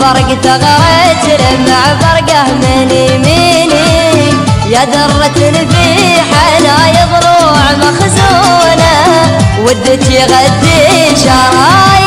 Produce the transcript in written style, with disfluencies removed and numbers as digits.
فرق ثغرت لمع فرقه من يميني يا درة في حنايا ضلوع مخزونة ودك يغدي شرايين